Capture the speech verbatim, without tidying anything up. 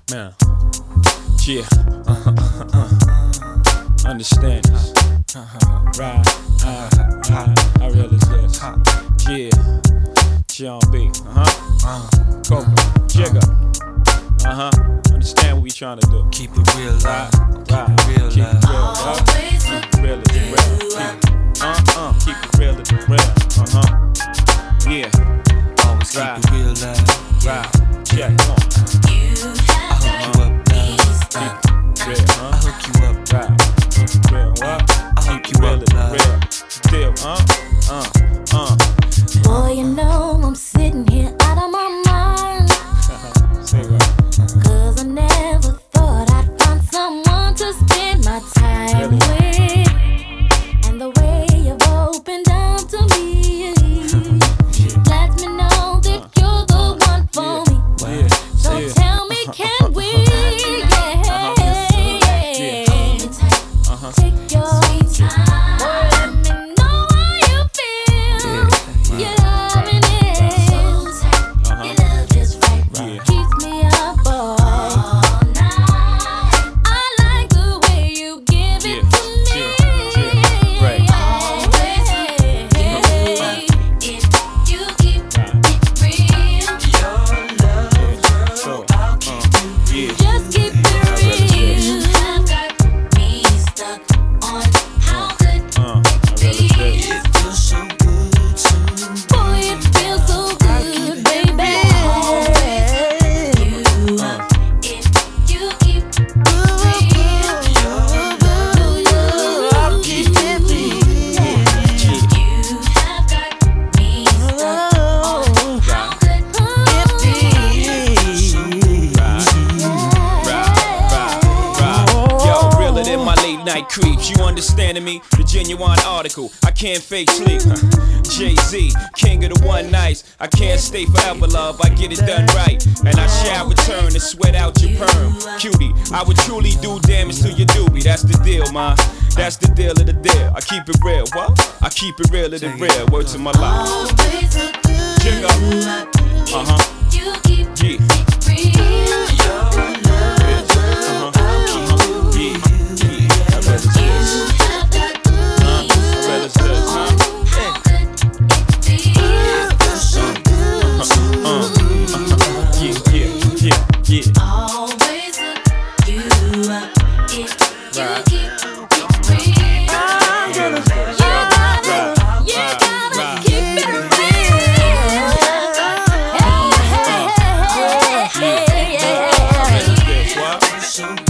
Man, yeah, uh-huh, uh-huh. Understand this. Uh-huh. Right, uh, uh, how real is this? Yeah, John B. Uh-huh, Cobra, Jigga. Uh-huh, understand what we trying to do. Keep it real, right, right, keep it real, keep it real, right. Keep it real, it's real. Uh-uh, keep it real, it's real. Uh-huh, yeah. Always keep right. it real, right. Right, check one. I hook you up, now. Real, huh? I hook you up, right. Real, what? I hook you up, now. Real, deal, huh? Uh, uh. Boy, you know I'm sitting here out of my mind. Say what? Cause I never thought I'd find someone to spend my time Really? with. And the way you've opened up to me lets me know that you're the one for me. Yeah, So yeah. tell me, can we? Yeah, Yeah. Uh-huh. take your sweet time. Boy, let me know how you feel. Yeah. Yeah, loving it. Uh-huh. Your love just right, Yeah. keeps me up all night. I like the way you give it Yeah, to me. yeah, yeah, right. Always if you keep it real, So, uh, yeah. just keep it real. You have got me stuck on how good Uh, I really do. It feels so good to boy it feels so good, baby. You up if you keep it real. You keep it real. You have got me stuck on how good it feels. Yo, realer than my late night creeps. You understanding me? The genuine article. I can't fake sleep. Jay-Z, king of the one nights. I can't stay forever, love. I get it done right. And I shall return and sweat out your perm. Cutie, I would truly do damage to your doobie. That's the deal, man. That's the deal of the deal. I keep it real. What? I keep it realer than real. Word to my life. Always a good Jigga. Uh-huh. you keep Yeah. it real. Uh-huh. Uh-huh. Yeah. Yeah. I read this. You have got me I read stuck this, huh? on how good it feels. Yeah, yeah, yeah, yeah. Always look you up if you Right. keep it real. You gotta, you gotta keep it real. Hey, hey, hey, hey, hey. What? so